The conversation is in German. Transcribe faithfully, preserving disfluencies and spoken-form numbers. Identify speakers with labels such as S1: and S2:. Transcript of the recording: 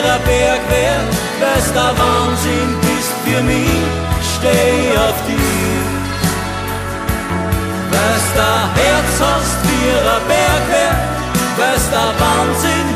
S1: ein Berg wär, weil's der Wahnsinn bist für mich, steh auf dir. Weil's der Herz hast wie ein Berg wär, weil's der Wahnsinn